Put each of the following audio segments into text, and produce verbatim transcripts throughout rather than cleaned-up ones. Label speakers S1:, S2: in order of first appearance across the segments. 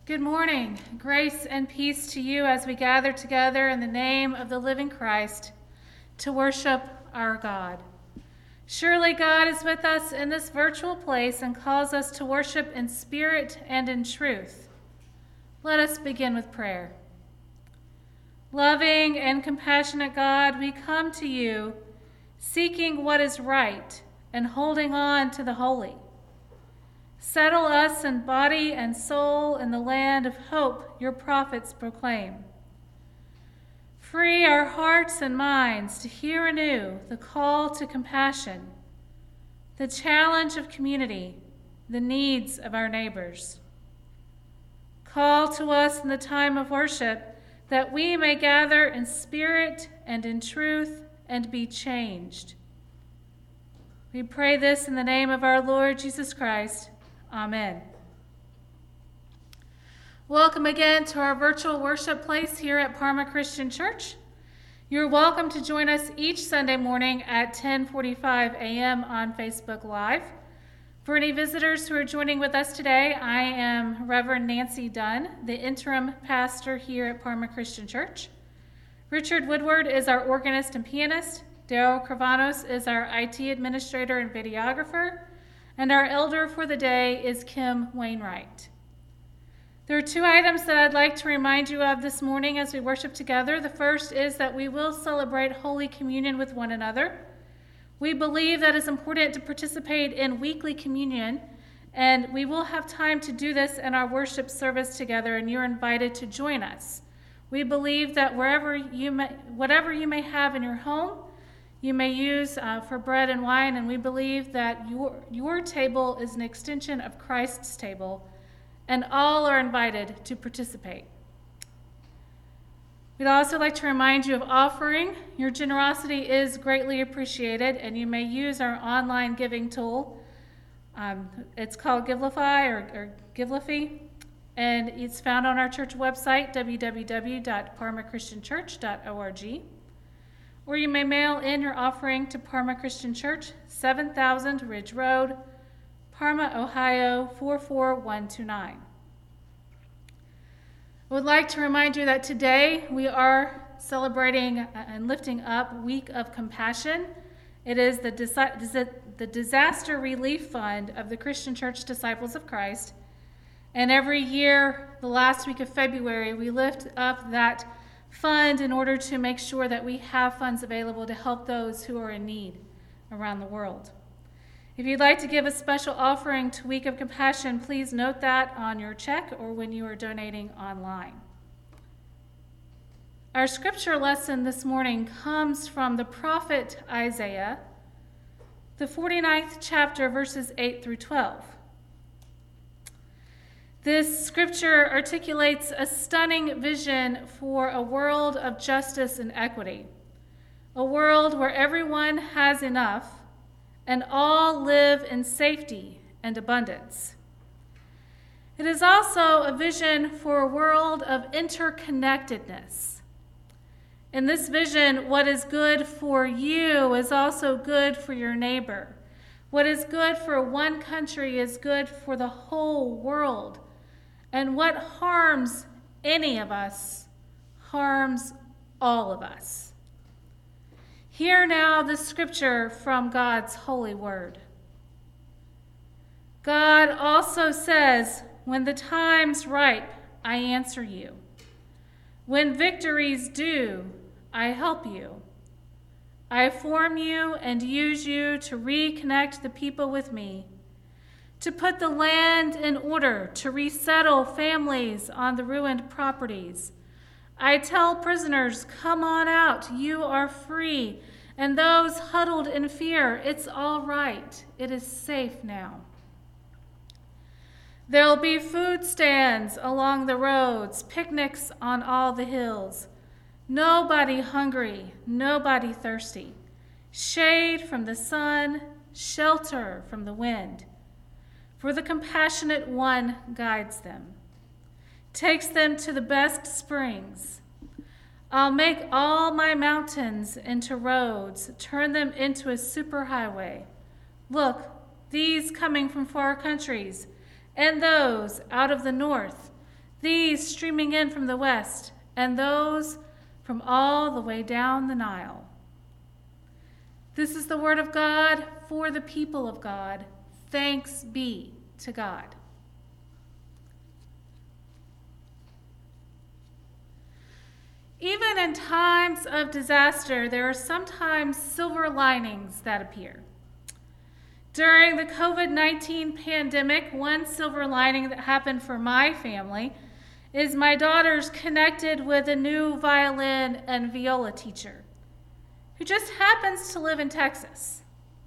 S1: Good morning. Grace and peace to you as we gather together in the name of the living Christ to worship our God. Surely God is with us in this virtual place and calls us to worship in spirit and in truth. Let us begin with prayer. Loving and compassionate God, we come to you seeking what is right and holding on to the holy. Settle us in body and soul in the land of hope your prophets proclaim. Free our hearts and minds to hear anew the call to compassion, the challenge of community, the needs of our neighbors. Call to us in the time of worship that we may gather in spirit and in truth and be changed. We pray this in the name of our Lord Jesus Christ. Amen. Welcome again to our virtual worship place here at Parma Christian Church. You're welcome to join us each Sunday morning at ten forty-five a.m. on Facebook Live. For any visitors who are joining with us today, I am Reverend Nancy Dunn, the interim pastor here at Parma Christian Church. Richard Woodward is our organist and pianist. Daryl Cravanos is our I T administrator and videographer. And our elder for the day is Kim Wainwright. There are two items that I'd like to remind you of this morning as we worship together. The first is that we will celebrate Holy Communion with one another. We believe that it's important to participate in weekly communion, and we will have time to do this in our worship service together, and you're invited to join us. We believe that wherever you may, whatever you may have in your home, you may use uh, for bread and wine, and we believe that your, your table is an extension of Christ's table, and all are invited to participate. We'd also like to remind you of offering. Your generosity is greatly appreciated, and you may use our online giving tool. Um, it's called Givelify or, or Givelify, and it's found on our church website, w w w dot parma christian church dot org. Or you may mail in your offering to Parma Christian Church, seven thousand Ridge Road, Parma, Ohio, four four one two nine. I would like to remind you that today we are celebrating and lifting up Week of Compassion. It is the, Disa- the Disaster Relief Fund of the Christian Church Disciples of Christ. And every year, the last week of February, we lift up that fund in order to make sure that we have funds available to help those who are in need around the world. If you'd like to give a special offering to Week of Compassion, please note that on your check or when you are donating online. Our scripture lesson this morning comes from the prophet Isaiah, the forty-ninth chapter, verses eight through twelve. This scripture articulates a stunning vision for a world of justice and equity, a world where everyone has enough and all live in safety and abundance. It is also a vision for a world of interconnectedness. In this vision, what is good for you is also good for your neighbor. What is good for one country is good for the whole world. And what harms any of us harms all of us. Hear now the scripture from God's holy word. God also says, "When the time's ripe, I answer you. When victory's due, I help you. I form you and use you to reconnect the people with me, to put the land in order, to resettle families on the ruined properties. I tell prisoners, come on out, you are free. And those huddled in fear, it's all right, it is safe now. There'll be food stands along the roads, picnics on all the hills. Nobody hungry, nobody thirsty. Shade from the sun, shelter from the wind. For the compassionate one guides them, takes them to the best springs. I'll make all my mountains into roads, turn them into a superhighway. Look, these coming from far countries, and those out of the north. these streaming in from the west, and those from all the way down the Nile. This is the word of God for the people of God. Thanks be to God. Even in times of disaster, there are sometimes silver linings that appear. During the covid nineteen pandemic, one silver lining that happened for my family is my daughters connected with a new violin and viola teacher who just happens to live in Texas.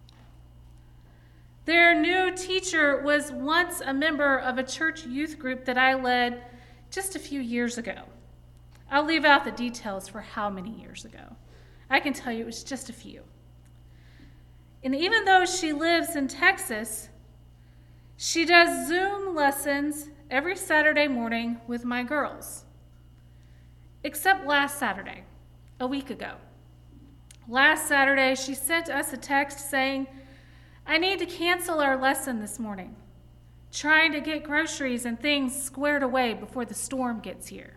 S1: Their new teacher was once a member of a church youth group that I led just a few years ago. I'll leave out the details for how many years ago. I can tell you it was just a few. And even though she lives in Texas, she does Zoom lessons every Saturday morning with my girls. Except last Saturday, a week ago. Last Saturday, she sent us a text saying, "I need to cancel our lesson this morning, trying to get groceries and things squared away before the storm gets here."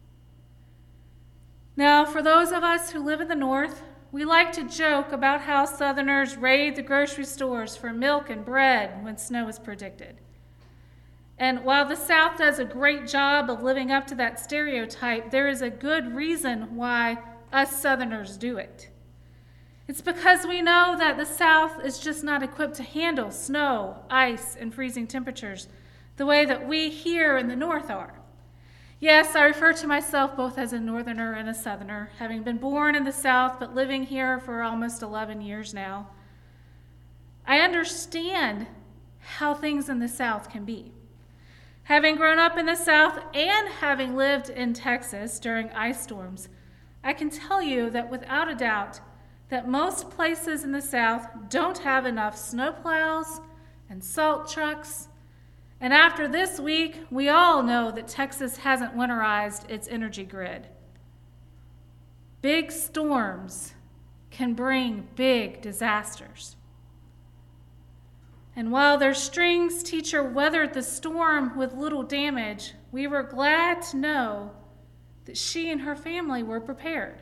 S1: Now, for those of us who live in the north, we like to joke about how Southerners raid the grocery stores for milk and bread when snow is predicted. And while the South does a great job of living up to that stereotype, there is a good reason why us Southerners do it. It's because we know that the South is just not equipped to handle snow, ice, and freezing temperatures the way that we here in the North are. Yes, I refer to myself both as a Northerner and a Southerner, having been born in the South but living here for almost eleven years now. I understand how things in the South can be. Having grown up in the South and having lived in Texas during ice storms, I can tell you that without a doubt that most places in the South don't have enough snowplows and salt trucks. And after this week, we all know that Texas hasn't winterized its energy grid. Big storms can bring big disasters. And while their strings teacher weathered the storm with little damage, we were glad to know that she and her family were prepared.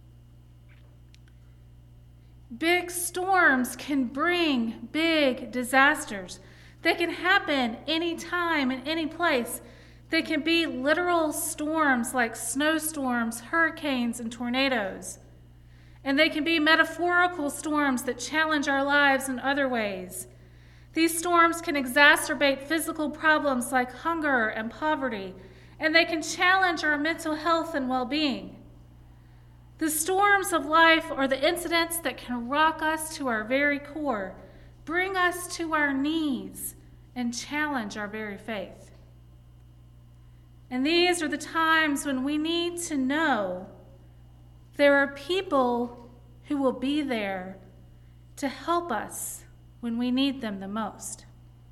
S1: Big storms can bring big disasters. They can happen anytime and any place. They can be literal storms like snowstorms, hurricanes, and tornadoes. And they can be metaphorical storms that challenge our lives in other ways. These storms can exacerbate physical problems like hunger and poverty, and they can challenge our mental health and well-being. The storms of life are the incidents that can rock us to our very core, bring us to our knees, and challenge our very faith. And these are the times when we need to know there are people who will be there to help us when we need them the most.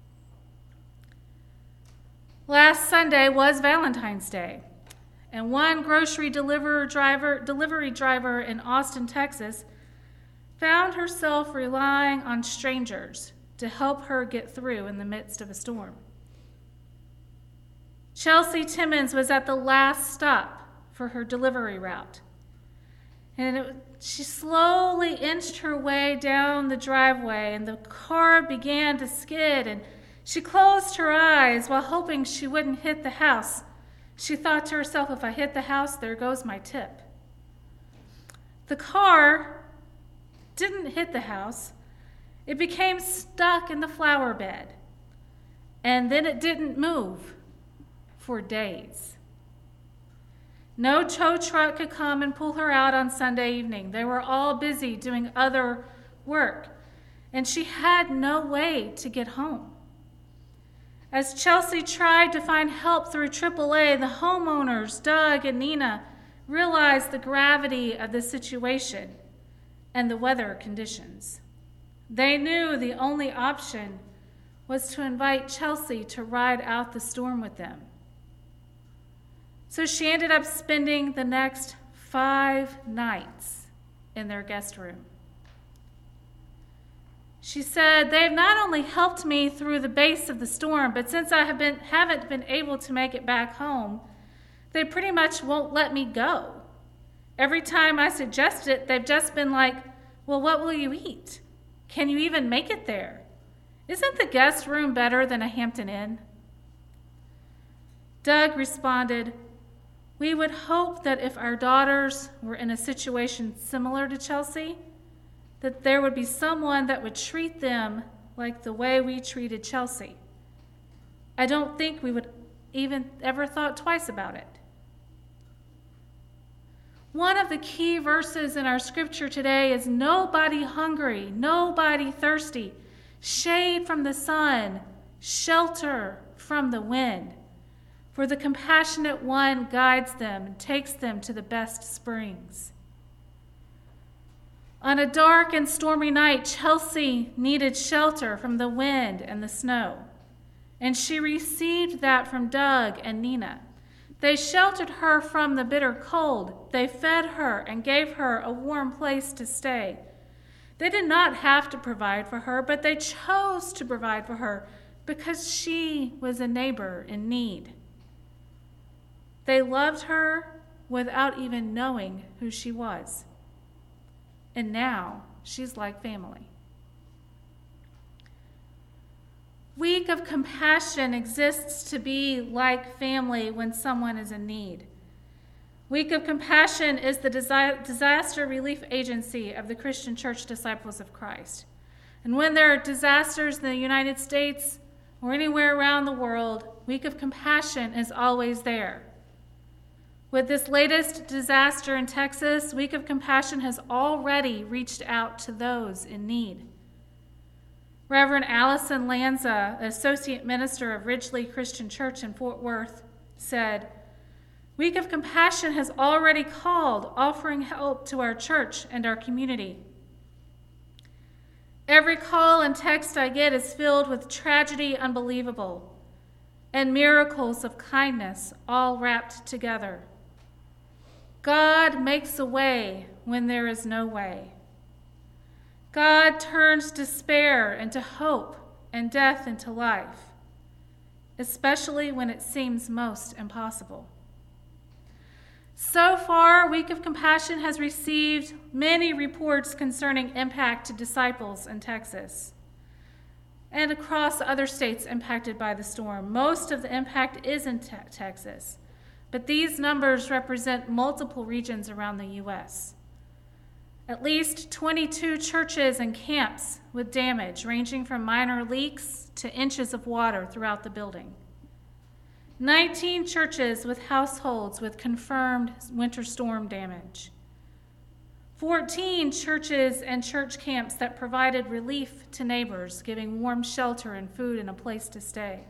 S1: Last Sunday was Valentine's Day, and one grocery delivery driver, delivery driver in Austin, Texas, found herself relying on strangers to help her get through in the midst of a storm. Chelsea Timmons was at the last stop for her delivery route, and it, she slowly inched her way down the driveway, and the car began to skid, and she closed her eyes while hoping she wouldn't hit the house. She thought to herself, if I hit the house, there goes my tip. The car didn't hit the house. It became stuck in the flower bed, and then it didn't move for days. No tow truck could come and pull her out on Sunday evening. They were all busy doing other work, and she had no way to get home. As Chelsea tried to find help through triple A, the homeowners, Doug and Nina, realized the gravity of the situation and the weather conditions. They knew the only option was to invite Chelsea to ride out the storm with them. So she ended up spending the next five nights in their guest room. She said, "They've not only helped me through the base of the storm, but since I have been, haven't been able to make it back home, they pretty much won't let me go. Every time I suggest it, they've just been like, 'Well, what will you eat? Can you even make it there? Isn't the guest room better than a Hampton Inn?'" Doug responded, "We would hope that if our daughters were in a situation similar to Chelsea, that there would be someone that would treat them like the way we treated Chelsea. I don't think we would even ever thought twice about it." One of the key verses in our scripture today is nobody hungry, nobody thirsty, shade from the sun, shelter from the wind. For the compassionate one guides them and takes them to the best springs. On a dark and stormy night, Chelsea needed shelter from the wind and the snow, and she received that from Doug and Nina. They sheltered her from the bitter cold. They fed her and gave her a warm place to stay. They did not have to provide for her, but they chose to provide for her because she was a neighbor in need. They loved her without even knowing who she was. And now she's like family. Week of Compassion exists to be like family when someone is in need. Week of Compassion is the disaster relief agency of the Christian Church Disciples of Christ. And when there are disasters in the United States or anywhere around the world, Week of Compassion is always there. With this latest disaster in Texas, Week of Compassion has already reached out to those in need. Reverend Allison Lanza, Associate Minister of Ridgely Christian Church in Fort Worth, said, "Week of Compassion has already called, offering help to our church and our community. Every call and text I get is filled with tragedy unbelievable and miracles of kindness all wrapped together. God makes a way when there is no way. God turns despair into hope and death into life, especially when it seems most impossible." So far, Week of Compassion has received many reports concerning impact to disciples in Texas and across other states impacted by the storm. Most of the impact is in te- Texas, but these numbers represent multiple regions around the U S At least twenty-two churches and camps with damage ranging from minor leaks to inches of water throughout the building. nineteen churches with households with confirmed winter storm damage. fourteen churches and church camps that provided relief to neighbors, giving warm shelter and food and a place to stay.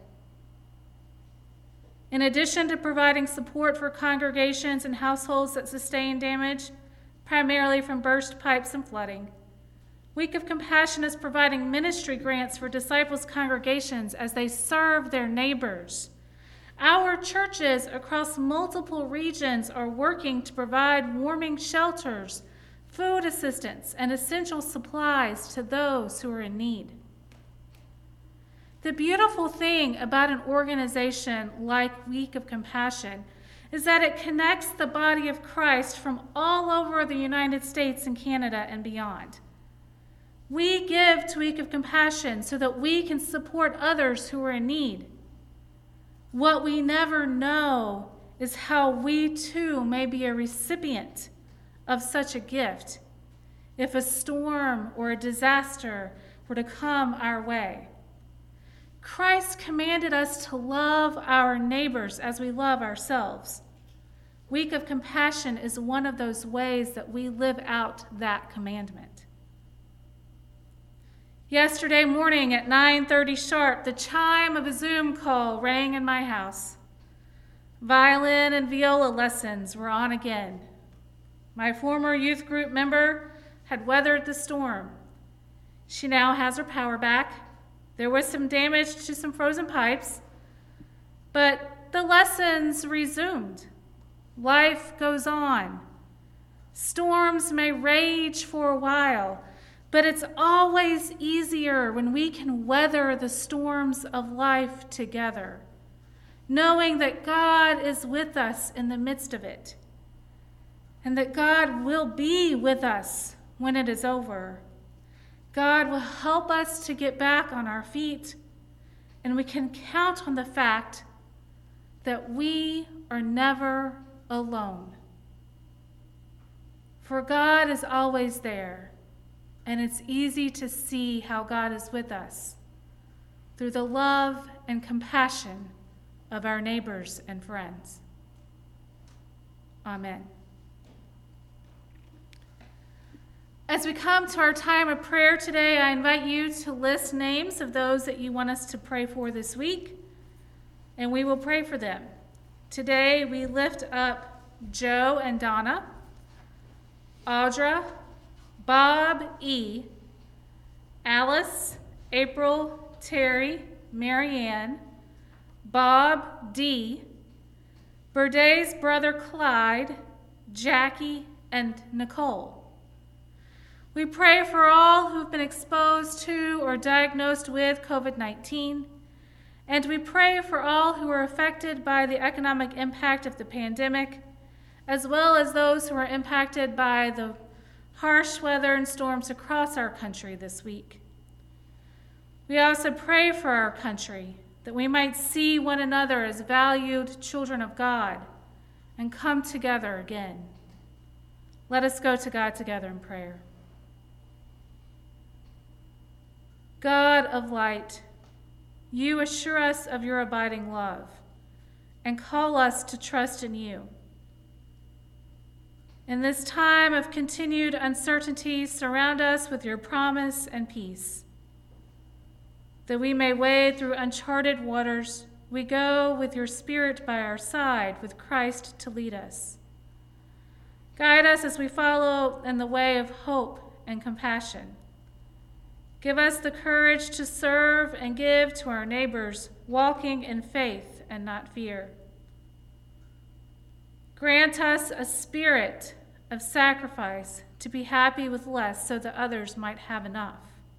S1: In addition to providing support for congregations and households that sustained damage, primarily from burst pipes and flooding, Week of Compassion is providing ministry grants for disciples' congregations as they serve their neighbors. Our churches across multiple regions are working to provide warming shelters, food assistance, and essential supplies to those who are in need. The beautiful thing about an organization like Week of Compassion is that it connects the body of Christ from all over the United States and Canada and beyond. We give to Week of Compassion so that we can support others who are in need. What we never know is how we too may be a recipient of such a gift if a storm or a disaster were to come our way. Christ commanded us to love our neighbors as we love ourselves. Week of Compassion is one of those ways that we live out that commandment. Yesterday morning at nine thirty sharp, the chime of a Zoom call rang in my house. Violin and viola lessons were on again. My former youth group member had weathered the storm. She now has her power back. There was some damage to some frozen pipes, but the lessons resumed. Life goes on. Storms may rage for a while, But it's always easier when we can weather the storms of life together, knowing that God is with us in the midst of it, and that God will be with us when it is over. God will help us to get back on our feet, and we can count on the fact that we are never alone. For God is always there, and it's easy to see how God is with us through the love and compassion of our neighbors and friends. Amen. As we come to our time of prayer today, I invite you to list names of those that you want us to pray for this week, and we will pray for them. Today we lift up Joe and Donna, Audra, Bob E., Alice, April, Terry, Marianne, Bob D., Burday's brother Clyde, Jackie, and Nicole. We pray for all who've been exposed to or diagnosed with covid nineteen, and we pray for all who are affected by the economic impact of the pandemic, as well as those who are impacted by the harsh weather and storms across our country this week. We also pray for our country, that we might see one another as valued children of God and come together again. Let us go to God together in prayer. God of light, you assure us of your abiding love and call us to trust in you. In this time of continued uncertainty, surround us with your promise and peace. That we may wade through uncharted waters, we go with your Spirit by our side, with Christ to lead us. Guide us as we follow in the way of hope and compassion. Give us the courage to serve and give to our neighbors, walking in faith and not fear. Grant us a spirit of sacrifice to be happy with less so that others might have enough.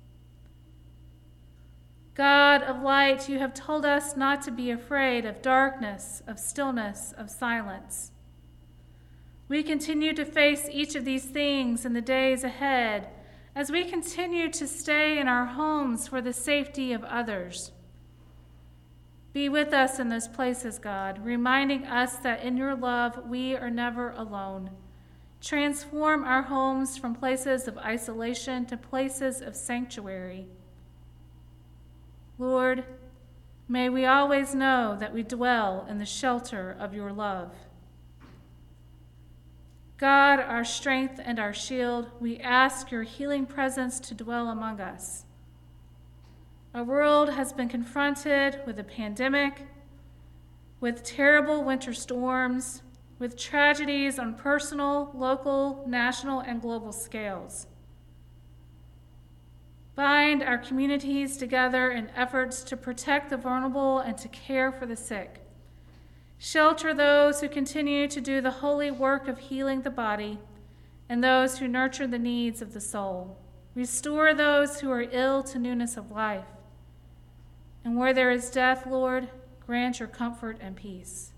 S1: God of light, you have told us not to be afraid of darkness, of stillness, of silence. We continue to face each of these things in the days ahead as we continue to stay in our homes for the safety of others. Be with us in those places, God, reminding us that in your love we are never alone. Transform our homes from places of isolation to places of sanctuary. Lord, may we always know that we dwell in the shelter of your love. God, our strength and our shield, we ask your healing presence to dwell among us. Our world has been confronted with a pandemic, with terrible winter storms, with tragedies on personal, local, national, and global scales. Bind our communities together in efforts to protect the vulnerable and to care for the sick. Shelter those who continue to do the holy work of healing the body and those who nurture the needs of the soul. Restore those who are ill to newness of life. And where there is death, Lord, grant your comfort and peace.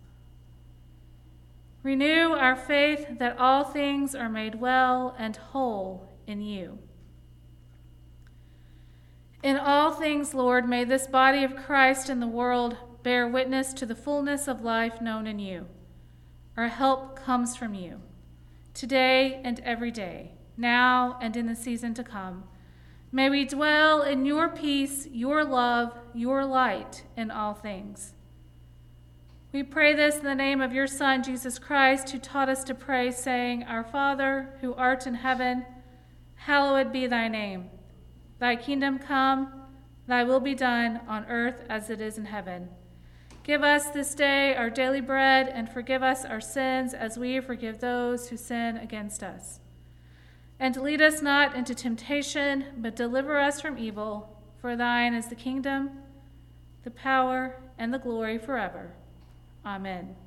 S1: Renew our faith that all things are made well and whole in you. In all things, Lord, may this body of Christ in the world bear witness to the fullness of life known in you. Our help comes from you, today and every day, now and in the season to come. May we dwell in your peace, your love, your light in all things. We pray this in the name of your Son, Jesus Christ, who taught us to pray, saying, Our Father, who art in heaven, hallowed be thy name. Thy kingdom come, thy will be done on earth as it is in heaven. Give us this day our daily bread, and forgive us our sins as we forgive those who sin against us. And lead us not into temptation, but deliver us from evil. For thine is the kingdom, the power, and the glory forever. Amen.